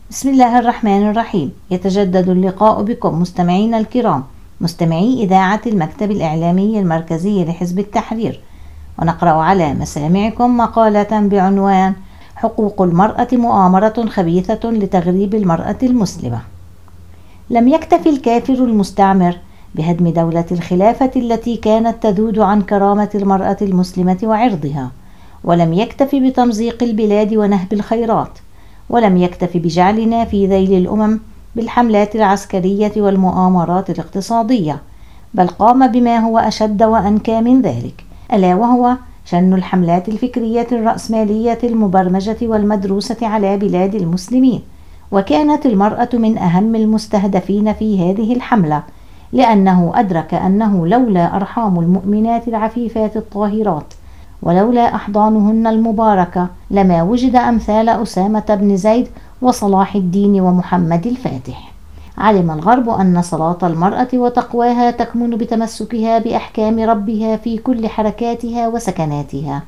بسم الله الرحمن الرحيم. يتجدد اللقاء بكم مستمعينا الكرام، مستمعي إذاعة المكتب الإعلامي المركزي لحزب التحرير، ونقرأ على مسامعكم مقالة بعنوان حقوق المرأة مؤامرة خبيثة لتغريب المرأة المسلمة. لم يكتف الكافر المستعمر بهدم دولة الخلافة التي كانت تذود عن كرامة المرأة المسلمة وعرضها، ولم يكتف بتمزيق البلاد ونهب الخيرات، ولم يكتف بجعلنا في ذيل الأمم بالحملات العسكرية والمؤامرات الاقتصادية، بل قام بما هو أشد وأنكى من ذلك، ألا وهو شن الحملات الفكرية الرأسمالية المبرمجة والمدروسة على بلاد المسلمين. وكانت المرأة من أهم المستهدفين في هذه الحملة، لأنه أدرك أنه لولا أرحام المؤمنات العفيفات الطاهرات ولولا أحضانهن المباركة لما وجد أمثال أسامة بن زيد وصلاح الدين ومحمد الفاتح. علم الغرب أن صلاة المرأة وتقواها تكمن بتمسكها بأحكام ربها في كل حركاتها وسكناتها،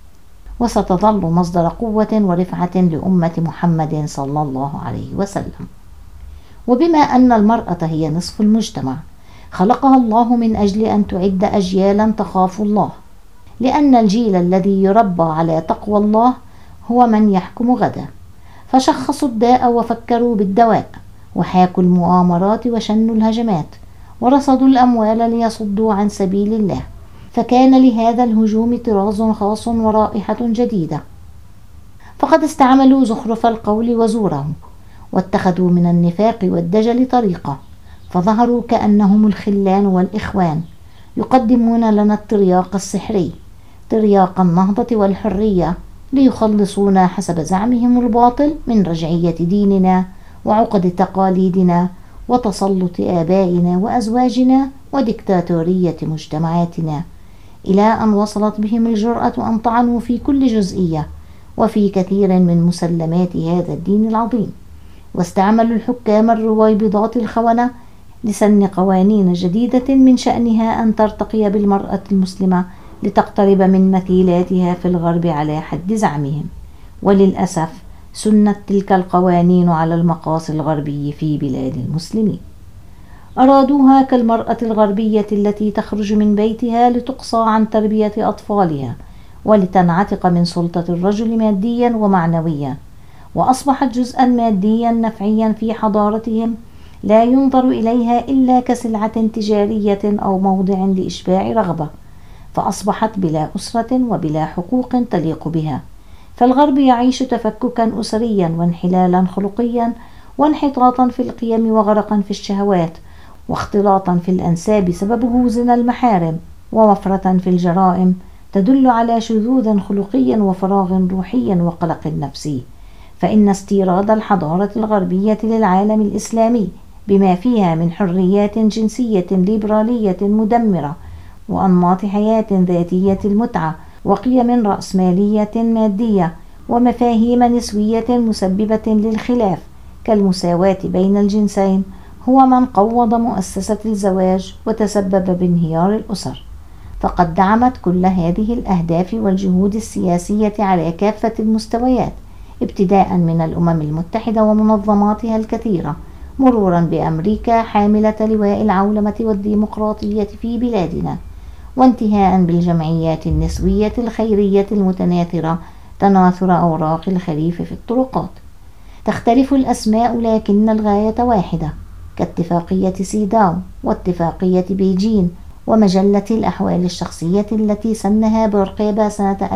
وستظل مصدر قوة ورفعة لأمة محمد صلى الله عليه وسلم. وبما أن المرأة هي نصف المجتمع، خلقها الله من أجل أن تعد أجيالا تخاف الله، لأن الجيل الذي يربى على تقوى الله هو من يحكم غدا. فشخصوا الداء وفكروا بالدواء، وحاكوا المؤامرات وشنوا الهجمات، ورصدوا الأموال ليصدوا عن سبيل الله، فكان لهذا الهجوم طراز خاص ورائحة جديدة. فقد استعملوا زخرف القول وزوره، واتخذوا من النفاق والدجل طريقة، فظهروا كأنهم الخلان والإخوان، يقدمون لنا الترياق السحري، ترياق النهضة والحرية، ليخلصونا حسب زعمهم الباطل من رجعية ديننا وعقد تقاليدنا وتسلط آبائنا وأزواجنا وديكتاتورية مجتمعاتنا، إلى أن وصلت بهم الجرأة أن طعنوا في كل جزئية وفي كثير من مسلمات هذا الدين العظيم. واستعملوا الحكام الرويبضات الخونة لسن قوانين جديدة من شأنها أن ترتقي بالمرأة المسلمة لتقترب من مثيلاتها في الغرب على حد زعمهم. وللأسف سنت تلك القوانين على المقاس الغربي في بلاد المسلمين. أرادوها كالمرأة الغربية التي تخرج من بيتها لتقصى عن تربية أطفالها ولتنعتق من سلطة الرجل ماديا ومعنويا، وأصبحت جزءا ماديا نفعيا في حضارتهم، لا ينظر إليها إلا كسلعة تجارية أو موضع لإشباع رغبة، فأصبحت بلا أسرة وبلا حقوق تليق بها. فالغرب يعيش تفككا أسريا وانحلالا خلقيا وانحطاطا في القيم وغرقا في الشهوات واختلاطا في الأنساب سببه زنا المحارم ووفرة في الجرائم تدل على شذوذ خلقي وفراغ روحي وقلق نفسي. فإن استيراد الحضارة الغربية للعالم الإسلامي بما فيها من حريات جنسية ليبرالية مدمرة وأنماط حياة ذاتية المتعة وقيم رأسمالية مادية ومفاهيم نسوية مسببة للخلاف كالمساواة بين الجنسين هو من قوض مؤسسة الزواج وتسبب بانهيار الأسر. فقد دعمت كل هذه الأهداف والجهود السياسية على كافة المستويات، ابتداء من الأمم المتحدة ومنظماتها الكثيرة، مرورا بأمريكا حاملة لواء العولمة والديمقراطية في بلادنا، وانتهاء بالجمعيات النسوية الخيرية المتناثرة تناثر أوراق الخريف في الطرقات. تختلف الأسماء لكن الغاية واحدة، كاتفاقية سيداو واتفاقية بيجين ومجلة الأحوال الشخصية التي سنها بورقيبة سنة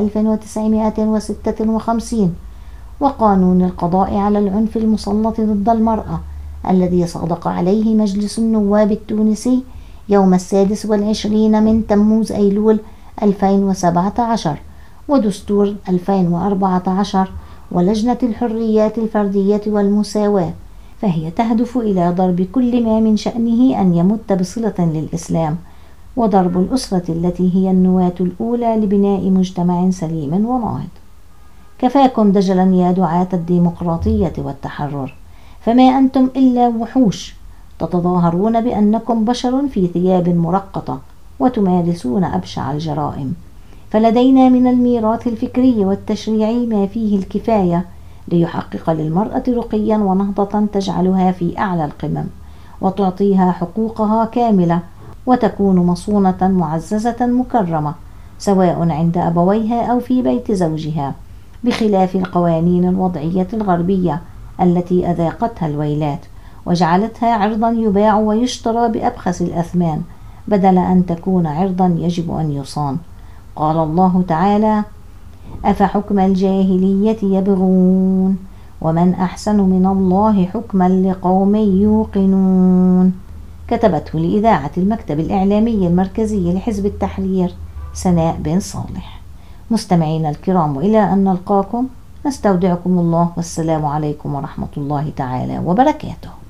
1956، وقانون القضاء على العنف المسلط ضد المرأة الذي صادق عليه مجلس النواب التونسي يوم 26 من تموز أيلول 2017، ودستور 2014، ولجنة الحريات الفردية والمساواة، فهي تهدف إلى ضرب كل ما من شأنه أن يمت بصلة للإسلام، وضرب الأسرة التي هي النواة الأولى لبناء مجتمع سليم وناهض. كفاكم دجلا يا دعاة الديمقراطية والتحرر، فما أنتم إلا وحوش تتظاهرون بأنكم بشر في ثياب مرقطة وتمارسون أبشع الجرائم. فلدينا من الميراث الفكري والتشريعي ما فيه الكفاية ليحقق للمرأة رقيا ونهضة تجعلها في أعلى القمم وتعطيها حقوقها كاملة، وتكون مصونة معززة مكرمة سواء عند أبويها أو في بيت زوجها، بخلاف القوانين الوضعية الغربية التي أذاقتها الويلات وجعلتها عرضا يباع ويشترى بأبخس الأثمان بدل أن تكون عرضا يجب أن يصان. قال الله تعالى: أفحكم الجاهلية يبغون ومن أحسن من الله حكما لقوم يوقنون. كتبته لإذاعة المكتب الإعلامي المركزي لحزب التحرير سناء بن صالح. مستمعينا الكرام، إلى أن نلقاكم نستودعكم الله، والسلام عليكم ورحمة الله تعالى وبركاته.